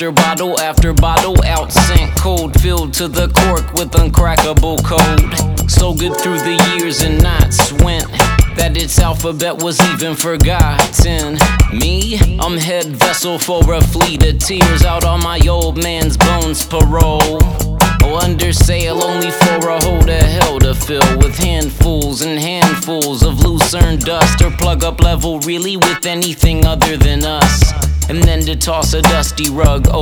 after bottle, out sent cold, filled to the cork with uncrackable code. So good through the years and nights went that its alphabet was even forgotten. Me, I'm head vessel for a fleet of tears, out on my old man's bones parole. Oh, under sail only for a hole to hell to fill, with handfuls and handfuls of lucerne dust, or plug up level really with anything other than us, and then to toss a dusty rug